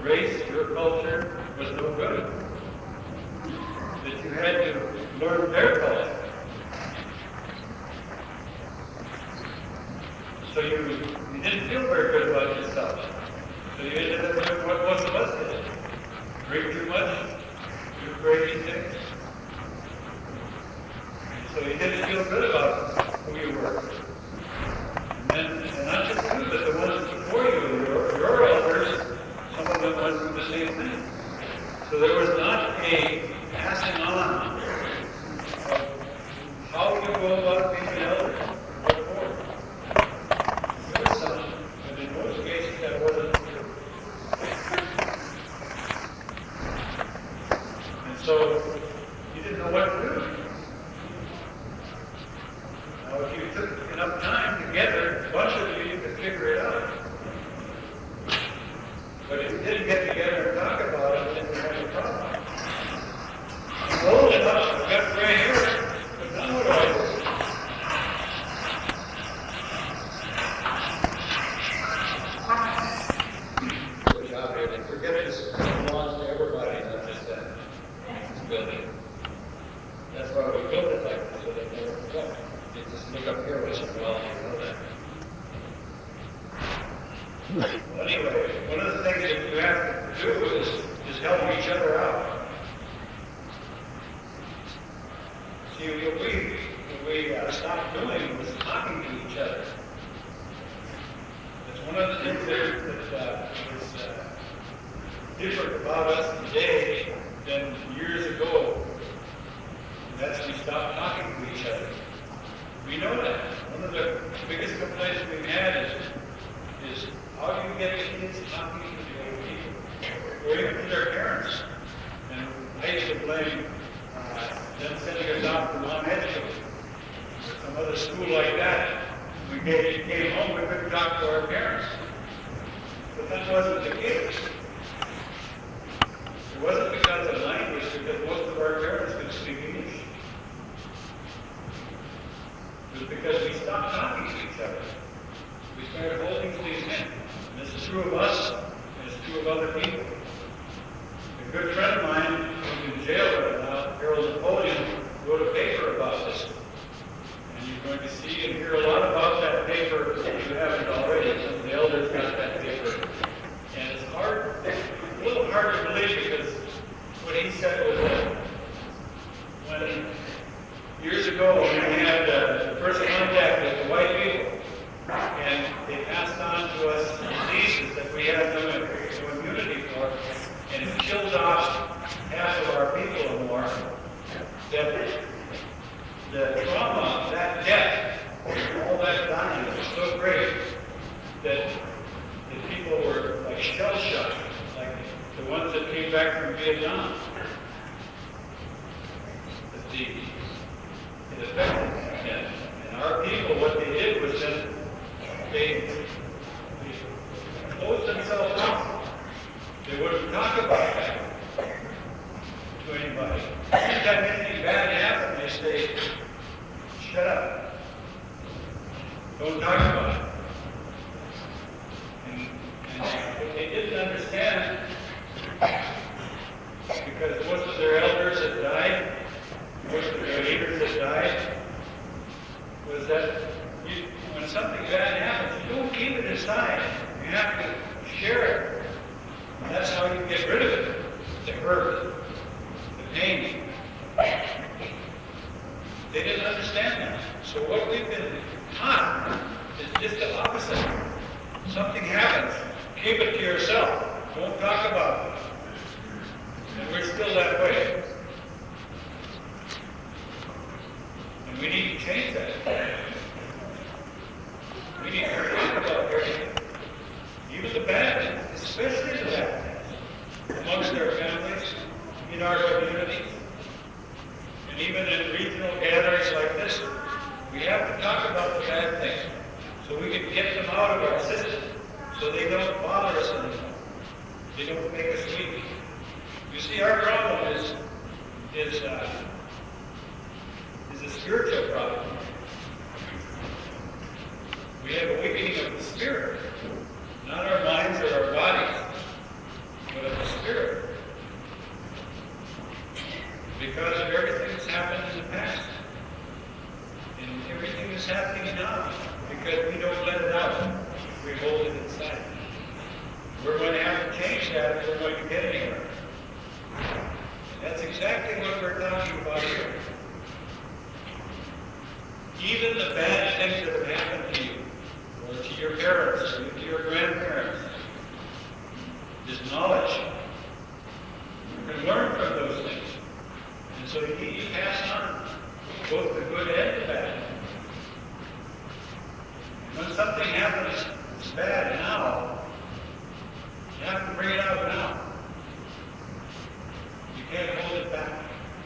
race, your culture was no good. That you had to learn their culture. So you didn't feel very good about yourself. So you ended up doing what most of us did. Drink too much, do crazy things. So you didn't feel good about who you were. And not just you, but the ones before you, your elders, some of them went through the same thing. So there was not a passing on of how you go about being an elder. There was some, but in most cases that wasn't true. And so you didn't know what to do. Now, if you took enough time together, a bunch of you could figure it out. But if you didn't get together and talk about it, then you had a problem. I'm old enough, I've got gray hair, but now what do I do? Good job here. And forget this belongs to everybody, not just that building. That's why we built it like this, so they never forget. You just look up here once in a while and you know that. Well, anyway, one of the things that you have to do is help each other out. See, what we stopped doing was talking to each other. That's one of the things that is different about us today than years ago. And that's we stopped talking to each other. We know that. One of the biggest complaints we've had is how do you get kids talking to the old people, or even to their parents? And I used to blame them sending us out to non-educated, or some other school like that. We came home, we couldn't talk to our parents. But that wasn't the case. It wasn't because of language, because most of our parents could speak English. It was because we stopped talking to each other. We started holding things in. And this is true of us, and it's true of other people. A good friend of mine who's in jail right now, Harold Napoleon, wrote a paper about this. And you're going to see and hear a lot about that paper if you haven't already. Some of the elders got that paper. And it's a little hard to believe because what he said was that when years ago when we had the first contact with the white people, and they passed on to us diseases that we had no immunity for, and it killed off half of our people or more, that the trauma, that death, all that dying was so great that the people were like shell-shocked, like the ones that came back from Vietnam. It affected them. And our people, what they did was that they closed themselves off. They wouldn't talk about that to anybody. Anytime anything bad happened, they say, shut up. Don't talk about it. And what they didn't understand, because most of their elders had died, most of their leaders had died, was that when something bad happens, you don't keep it inside. You have to share it. And that's how you get rid of it. The hurt, the pain. They didn't understand that. So what we've been taught is just the opposite. Something happens, keep it to yourself. Don't talk about it. And we're still that way. And we need to change that. We need to talk about everything. Even the bad things, especially the bad things, amongst our families, in our communities, and even in regional gatherings like this. We have to talk about the bad things so we can get them out of our system so they don't bother us anymore. They don't make us weak. You see, our problem is a spiritual problem. We have a weakening of the spirit, not our minds or our bodies, but inside. We're going to have to change that if we're going to get anywhere. That's exactly what we're talking about here. Even the bad things that have happened to you, or to your parents, or to your grandparents, is knowledge. You can learn from those things. And so you need to pass on both the good and the bad. When something happens that's bad now, you have to bring it out now. You can't hold it back.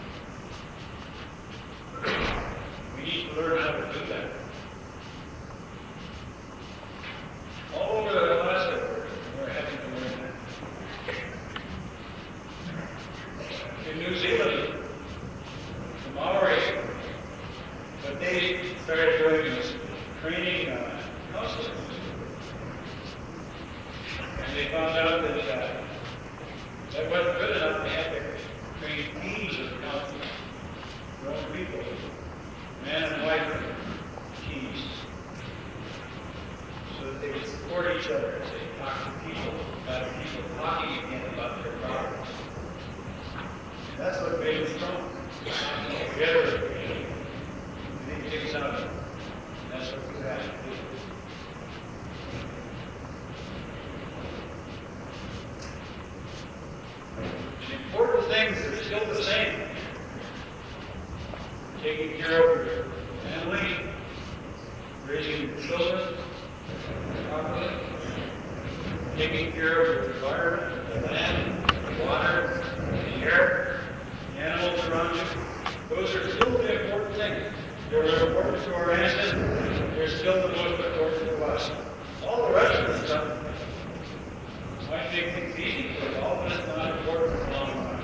We need to learn how to do that. All over Alaska, we're having to learn that. In New Zealand, the Maori, but they started doing is training counselors. And they found out that that wasn't good enough. They had to train teams of counselors, their own people, man and wife teams, so that they would support each other as they talk to people, about people talking again about their problems. And that's what made us strong. Together, we need things out. And that's what we have to do. The important things are still the same. Taking care of your family, raising your children properly, taking care of your environment, the land, the water, the air, the animals around you. Those are still the important things. They were important to our ancestors. They're still the most important to us. All the rest of the stuff might make things easy, but all of it is not important for the long run.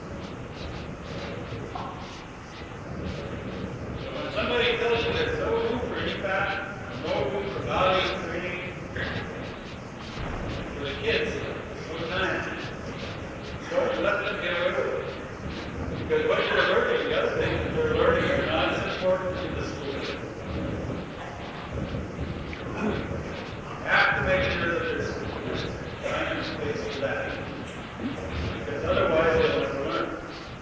So when somebody tells you there's no room for any passion, no room for values training for the kids, no time, don't let them get away with it. Because what you're learning, the other things that they're learning are not as important in the school system. You have to make sure that there's time and space for that. Because otherwise they'll never learn.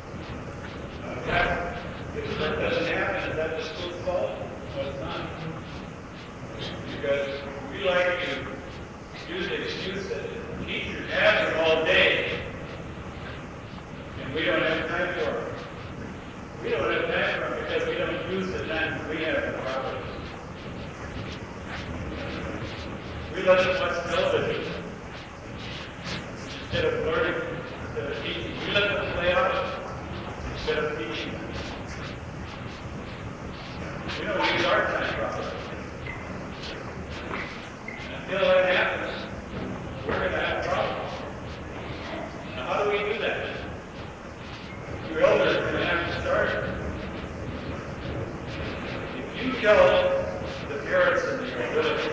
If that doesn't happen, is that the school's fault? No, it's not. Because we like to use the excuse that teachers have them all day, and we don't have time for them. We don't have time for them because we don't use the time we have properly. We let them watch television instead of learning, instead of teaching. We let them play out instead of teaching them. We don't use our time properly. And until that happens, we're going to have problems. Now, how do we do that? Your elders are going to have to start. If you tell the parents in your village,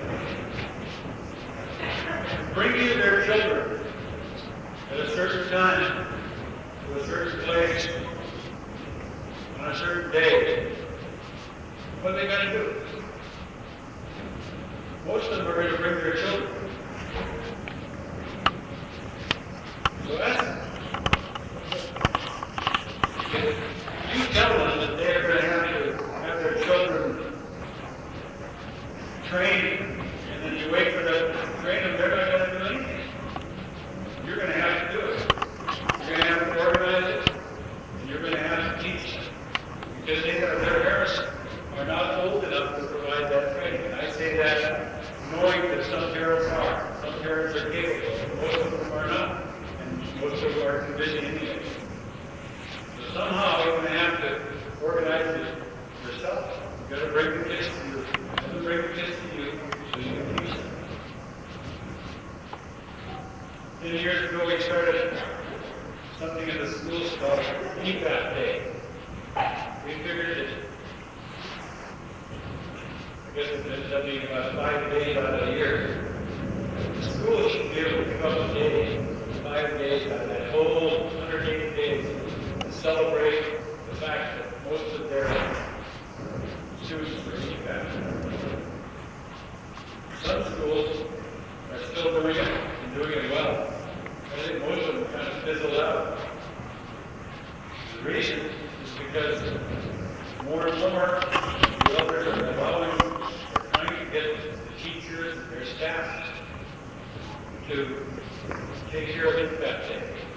bring you their children at a certain time, to a certain place, on a certain day, what are they going to do? Most of them are going to bring their children. So that's, you tell them that they're going to have their children trained, and then you wait for them to train them, they're not going to do anything. You're going to have to do it. You're going to have to organize it, and you're going to have to teach them. Because their parents are not old enough to provide that training. And I say that knowing that some parents are. Some parents are capable. Most of them are not. And most of them are too busy anyway. So somehow you're going to have to organize it yourself. You've got to bring the kids to you. You've got to bring the kids to you so you can teach them. 10 years ago we started something in the schools called EPAT Day. We figured that I guess it ends up being about 5 days out of the year. The school should be able to come up with a day, 5 days out of that whole 180 days to celebrate the fact that most of their students are EPAT. Some schools to take care of his pet.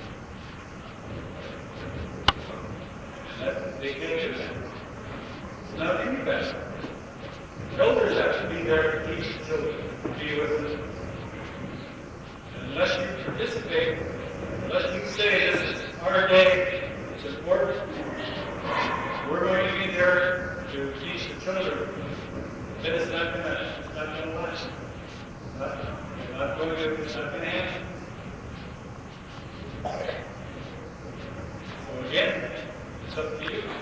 And that, they can't do that. It's not any better. Elders have to be there to teach the children, to be with them. And unless you participate, unless you say this is our day, it's important, we're going to be there to teach the children, then it's not going to last. It's not going to happen. So again, it's up to you.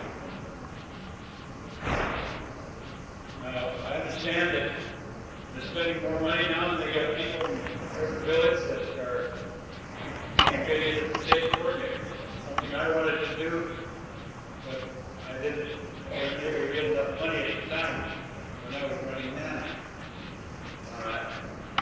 Now, I understand that they're spending more money now, and they got people in certain village that are getting into the state coordinator. Something I wanted to do, but I didn't. I never get enough money at the time when I was running that. All right.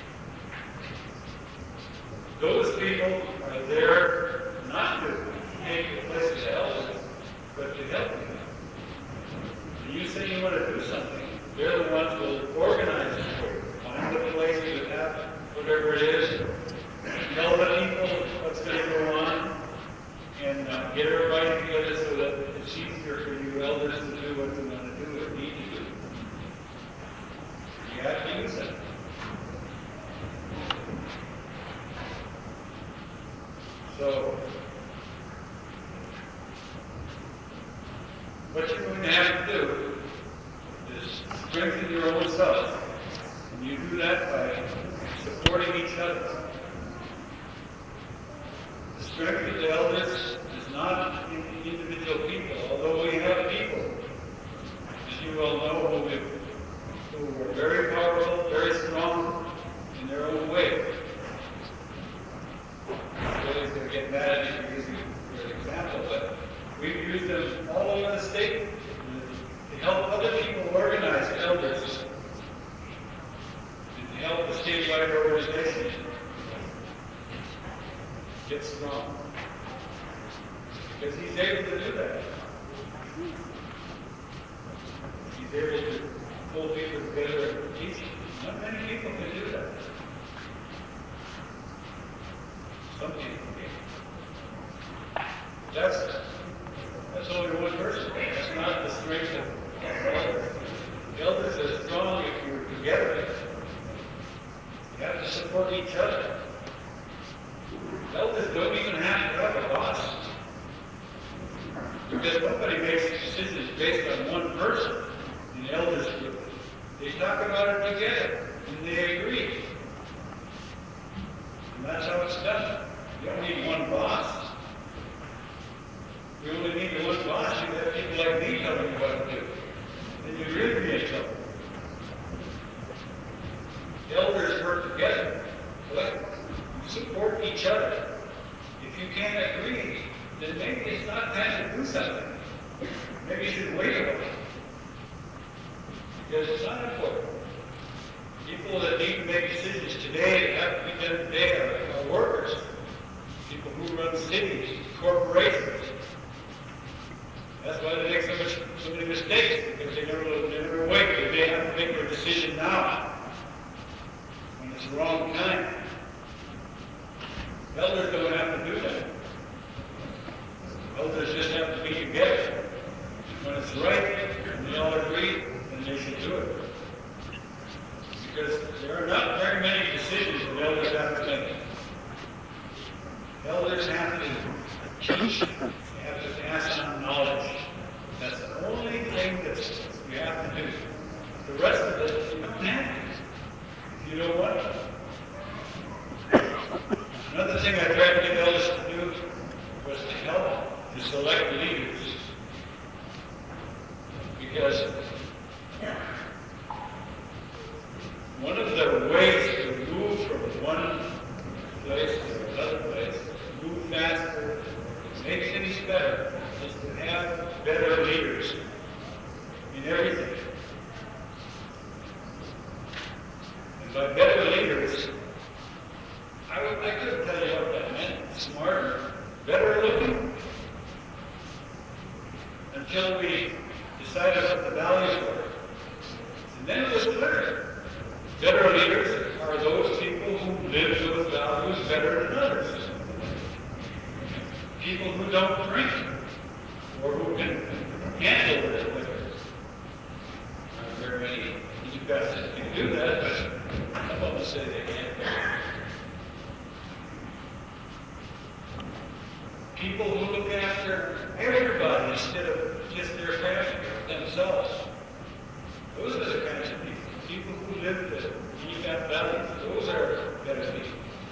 Those people are there not to take the place of the elders, but to help you. And you say you want to do something, they're the ones who will organize it for you. Find the place to have whatever it is. Tell the people what's going to go on, and get everybody together so that it's easier for you elders to do what you want to do or need to do. You have to use it. So, what you're going to have to do is strengthen your own self. And you do that by supporting each other. The strength of the elders is not in individual people, although we have people, as you well know, who are very powerful, very strong in their own way. Really, to get mad at you for using your example, but we've used them all over the state to help other people organize elders, and to help the statewide organization get strong. Because he's able to do that. He's able to pull people together and teach them. Not many people can do that. Some people can. That's only one person. That's not the strength of the elders. The elders are strong if you're together. You have to support each other. Elders don't even have to have a boss. Because nobody makes decisions based on one person in the elders group. They talk about it together, and they agree. And that's how it's done. You don't need one boss. You only need the one boss. You have people like me telling you what to do. Then you really be in trouble. The elders work together. You support each other. If you can't agree, then maybe it's not time to do something. Maybe you should wait a while. Because it's not important. People that need to make decisions today, that have to be done today, are workers. People who run cities, corporations. That's why they make so many mistakes, because they never wait. They have to make their decision now, when it's the wrong time. Elders don't have to do that. Elders just have to be together. When it's right, and they all agree, then they should do it. Because there are not very many decisions that elders have to make. Elders have to teach. They have to pass on knowledge. That's the only thing that you have to do. The rest of it, you don't have to. If you don't want to. Another thing I tried to get elders to do was to help to select leaders. Because one of the ways to move from one place to another place, move faster, make things better, is to have better leaders in everything. And by better leaders, I couldn't tell you what that meant. Smarter, better looking. Until we decided what the values were. And then it was clear. Better leaders are those people who live those values people who don't drink or who can handle their liquor. Not very many pastors can do that, but some of them say they can't do it. People who look after everybody instead of just their family, themselves. Those are the kinds of people. People who live the deep values. Those are better people.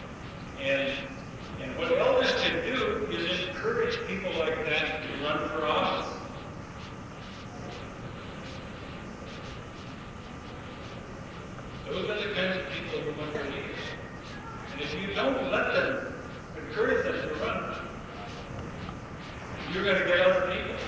And what elders can do is encourage people like that to run for office. Those are the kinds of people who run for leaders. And if you don't let them, encourage them to run, you're going to get other people.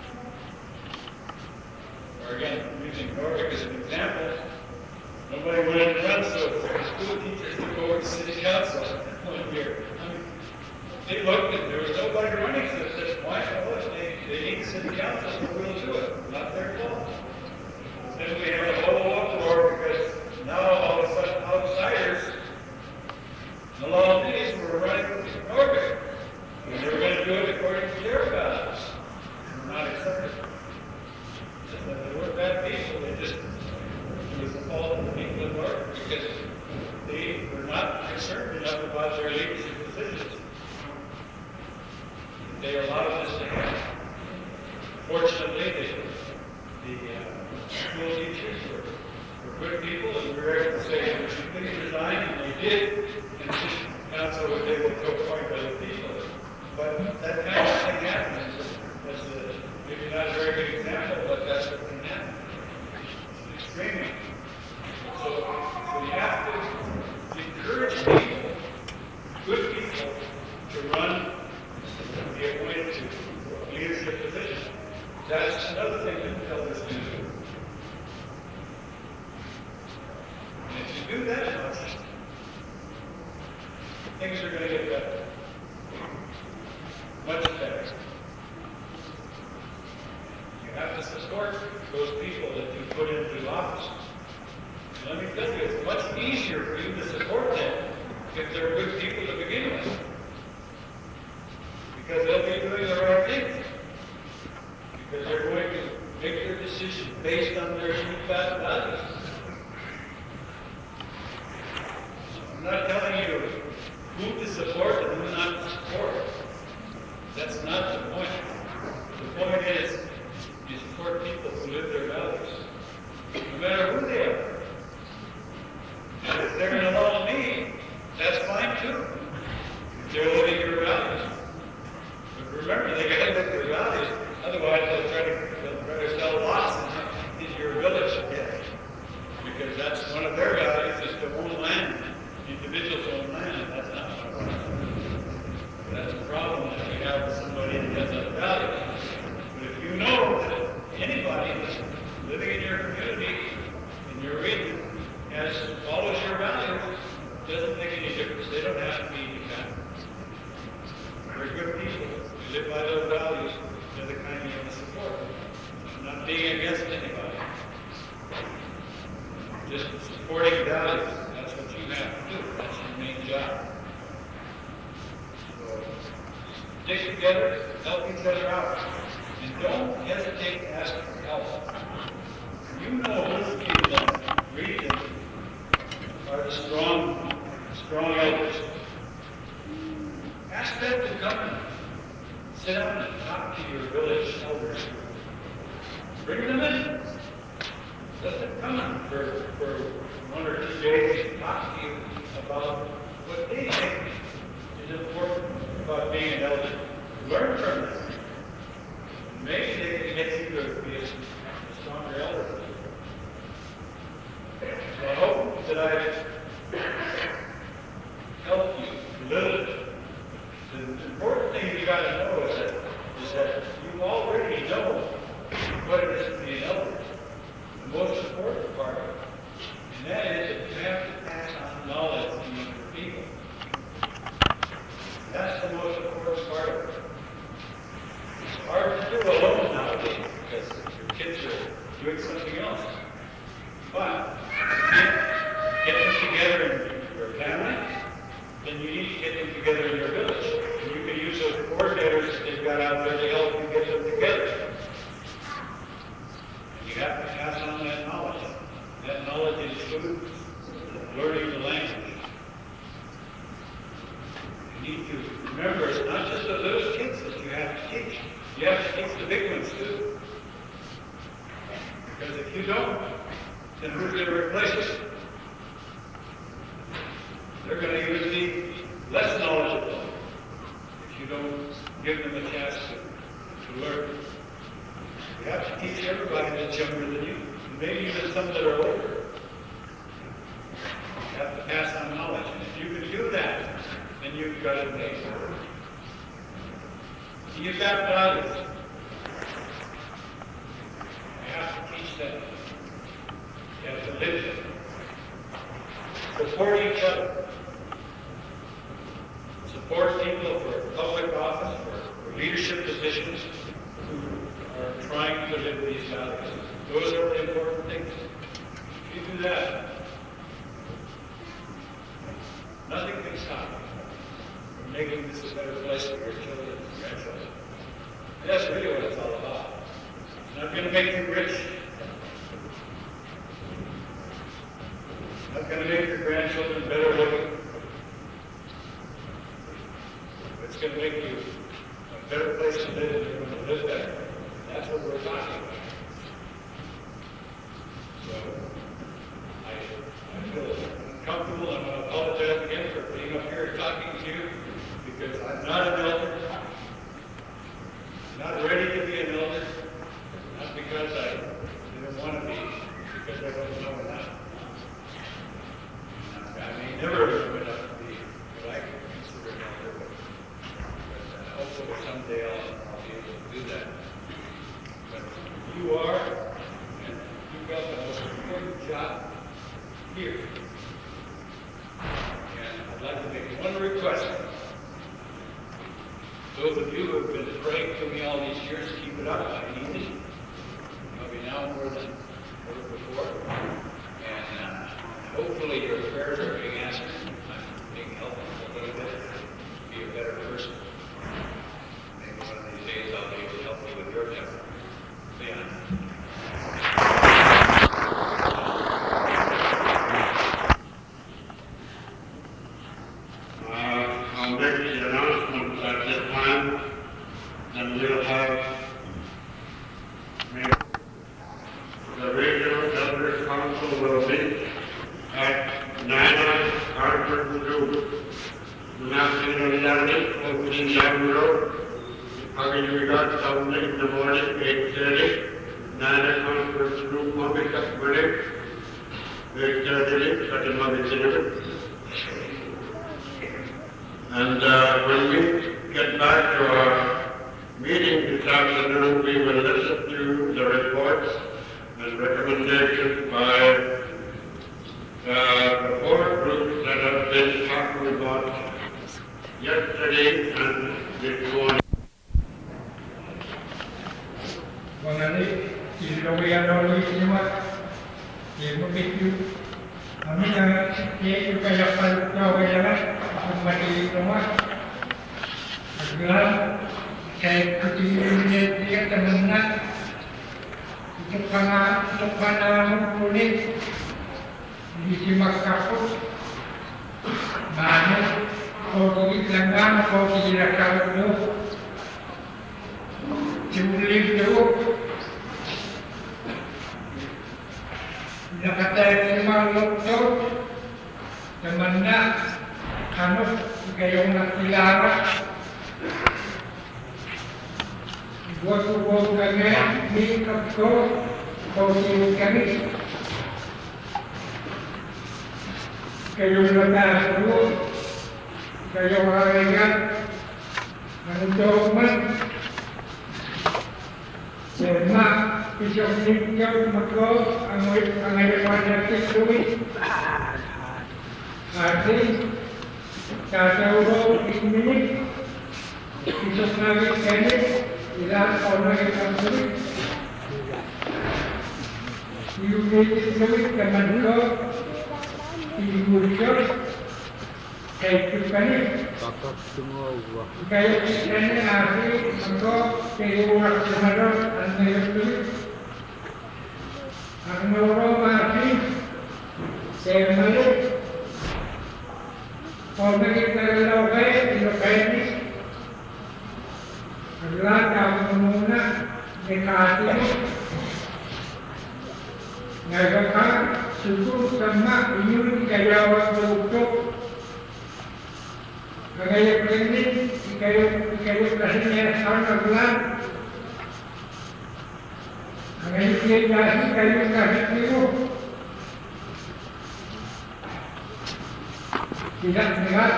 Or again, using Norfolk as an example, nobody wanted to run, so school teachers took over to city council one year. They looked and there was nobody running, so they said, why not? They need city council, so we'll do it. Not their fault. Then we had a whole uproar because now all of a sudden outsiders, the law these were running for Norfolk. And they were going to do it according to their values. They were not accepted. They weren't bad people. It was the fault of the people in Norfolk because they were not concerned enough about their leadership positions. They allowed this to happen. Fortunately, the school teachers were good people, and we were able to say, please resign, and they did, and the council was able to appoint other people. But that kind of thing happens. That's maybe not a very good example, but that's what can happen. It's extremely. So you have to encourage people, good people, to run and be appointed to leadership positions. That's another thing that elders do. And if you do that much, things are going to get better. Much better. You have to support those people that you put into office. And let me tell you, it's much easier for you to support them if they're good people to begin with. Because they'll be doing the right thing. Because they're going to make their decision based on their unique values. I'm not telling you who to support and who not to support. That's not the point. The point is, you support people who live their values, no matter who they are. And if they're going to love me, that's fine too. If they're living your values. But remember, they got to live their values. Otherwise, they'll try to sell lots in your village again. Because that's one of their values, is to own land. Individuals own land, and that's not what I want. That's a problem that we have with somebody that has that value. But if you know that anybody that's living in your community, in your region, follows your values, it doesn't make any difference. They don't have to be independent. They're good people. They live by those values. They're the kind you want to support. Not being against anybody. Just supporting values. That's what you have to do. That's your main job. So, stick together, help each other out. And don't hesitate to ask for help. You know whose people in the region are the strong elders. Ask them to come and sit down and talk to your village elders. Bring them in. Let them come in for 1 or 2 days and talk to you about what they think is important about being an elder. Learn from them. Maybe they can get you to be a stronger elder. So I hope that I've helped you a little bit. The important thing you got to know is that you already know what it is to be an elder. The most important part of it. And that is that you have to pass on knowledge to other people. That's the most important part of it. It's hard to do alone nowadays because your kids are doing something else. But get them together in your family, then you need to get them together in your village. And you can use those coordinators You need to remember it's not just the little kids that you have to teach. You have to teach the big ones too. Because if you don't, then who's going to replace us? They're going to even be less knowledgeable if you don't give them a chance to learn. You have to teach everybody that's younger than you, and maybe even some that are older. You have to pass on knowledge, and if you can do that, then you've got it made. You've got values. You have to teach them. You have to live them. Support each other. Support people for public office, for leadership positions who are trying to live these values. Those are the important things. If you do that, nothing can stop you from making this a better place for your children and grandchildren. And that's really what it's all about. It's not going to make you rich. It's not going to make your grandchildren better looking. It's going to make you a better place to live, and you're going to live better. That's what we're talking about. So, I feel uncomfortable, and I want to apologize again for being up here talking to you, because I'm not an elder. I'm not ready to be an elder. Not because I didn't want to be, because I don't know enough. I may never know enough to be what I can consider an elder, but hopefully someday I'll be able to do that. But you are, and you've got the most important job here. And I'd like to make one request. Those of you who have been praying to me all these years, keep it up. I need it. Maybe now more than ever before. And hopefully your prayers are being answered. I'm being helped a little bit to be a better person. Maybe one of these days I'll be able to help you with your effort. Leon. I'll make the announcement at this time, and we'll have the regional elders council will meet at 9 Harvard Road, National Landing, opening down the road. Having regard Sunday in the morning, 8:30, 9 Conference Room, Mummy Cup, 8:30, at Mummy Cinema. And when we get back to our meeting this afternoon, we will listen to the reports and recommendations by the 4 groups that have been talking about yesterday and this morning. Mengenai Indonesia dari semua, dia begitu. Kami yang dia juga dapat jauh jalan, kembali rumah. Agar saya kecil dia termenang. Untuk panah kulit di simak kapur. Banyak kau dilanggar, kau dilakukan dulu. Jumlah itu nakatay lima doktor naman na gayong nakilala buwan kami makeup ko coaching kami gayong natalo gayong haringan ang doman Selma isang lingkaw mako ang ngayon natin tuwid. Ati tatawro isminik isang namin kami ilan orang yang tuwid. Yung tuwid naman ko ibiguryo kay Kupani. Kaya ini hari mako keurak semarot anda itu, angoro mati, semale, kalau kita lakukan Penis, adalah yang menguna dekati nagakan suku sama inyun ikayawan berukuk kagaya penis ikayu kasihnya sana bulan kagaya kasih ikayu kasih tiru tidak mendengar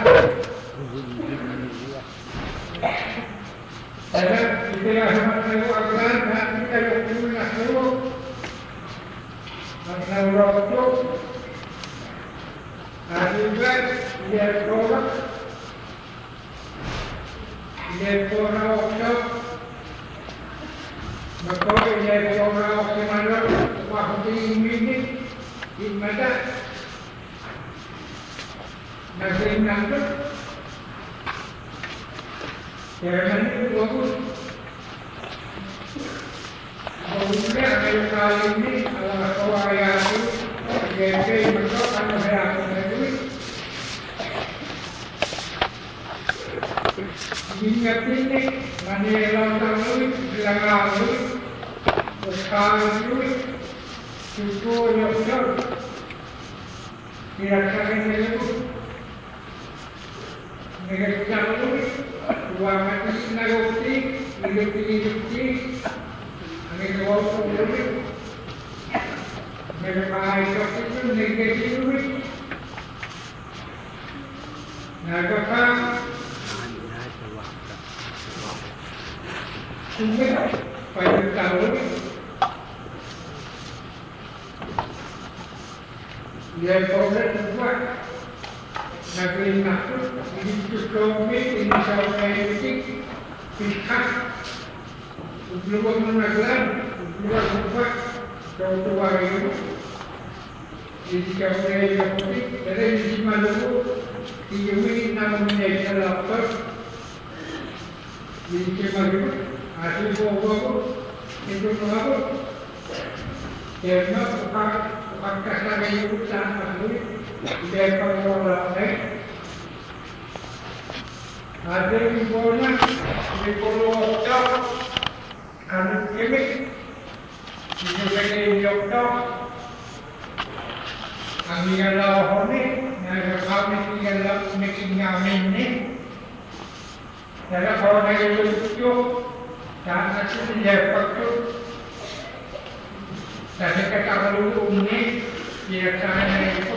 ada kita sama tiru agan dan ikayu punya tiru Masalah waktu, akibat dia tolak, waktu, maka dia tolak waktu malam, waktu ini, di mana nasi nangkep, jangan itu bagus. Kemudian ada kali ini adalah kewayaan GP bentuk karena saya duit. Ingat ini mana lontar duit, bilang duit, sekali duit, cukup nyokor, tidak sakit itu, negatif duit, uang mati nagoti, hidup. Mereka walaupun duit, mereka hidup itu negatif duit. Nagapa, sumber pada tahun dia boleh buat negeri nakut ini cukup ini sampai ini pihak belum mengajar, belum buat jauh itu. Jadi kalau dia politik, dari di Maluku, ini namanya lapor. Jadi Maluku, hasil bawa itu bawa. Karena bukan kasar itu sangat sulit. Dia kalau orang ada di bawah, di bawah Karena ini sebagai dokter, kami kalau ini, kami kalau mekinya ini, jadi kalau dari itu, karena itu dia pakai, jadi kita perlu ini biasanya itu,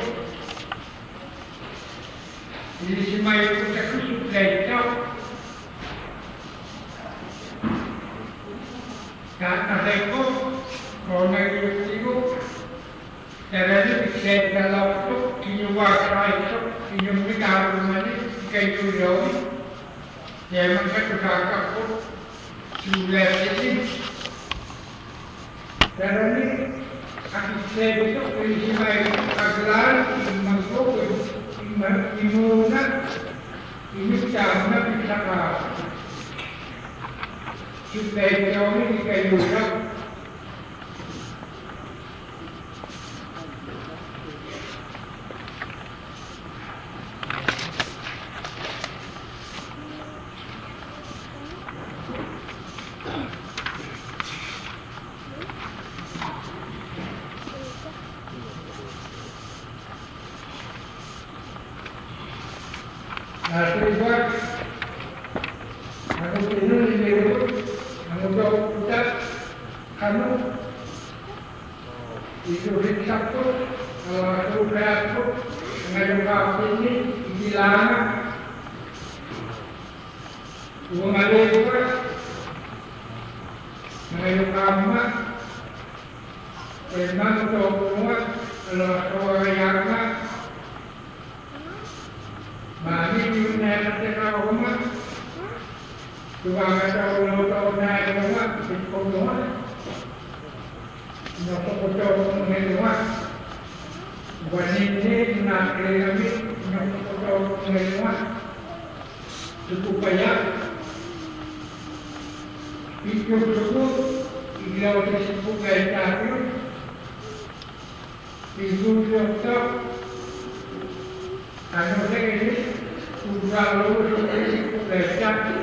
jadi semua itu terkhusus itu. Karena itu, kalau itu, jadi bisa dalam itu, kiwasa itu, kiwasa harumani, kayu jauh, ya maka tukar pun sudah ini. Jadi akhirnya itu prinsipnya itu adalah masuk imunan ini caranya bisa supaya jauh ini kayu jauh. Terlibat, aku ini disebut, aku jauh kamu itu Sabtu, kalau aku berlaku dengan ini hilang, uang ada juga, dengan kamu, memang untuk semua kalau orang yang Mari kita lihat rumah, cuma kita tahu naik rumah, kita rumah, nak foto rumah, buat ini nak kami nak foto rumah, cukup banyak, itu cukup, kalau cukup banyak itu cukup. Karena ini sudah lulus saksi.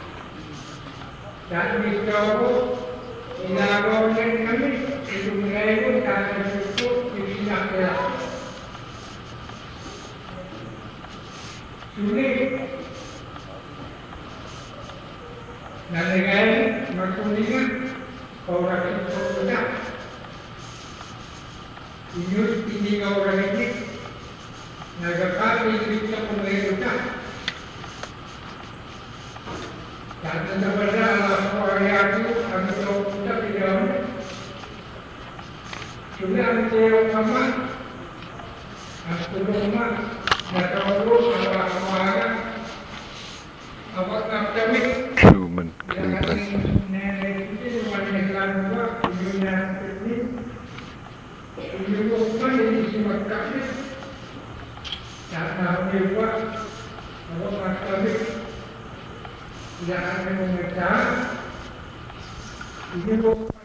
Dan ditahu dilakukan kami itu mengayu dan cukup disinaklah. Sulit. Dan negara maksudnya orang itu sudah ini orang ini nagakapit kita pumulutan. Dan sebenarnya orang itu atau kita tidak sudah menjadi kaman atau rumah atau rumah apa apakah kami Human Cleveland. Jangan